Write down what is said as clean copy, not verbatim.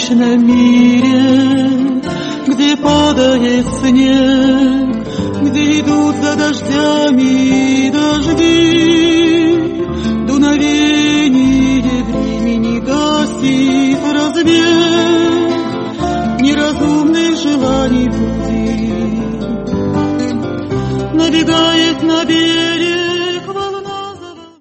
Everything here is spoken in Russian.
вечном мире, где падает снег, где идут за дождями дожди, дуновение времени гасит размер неразумных желаний пути. Набегает на берег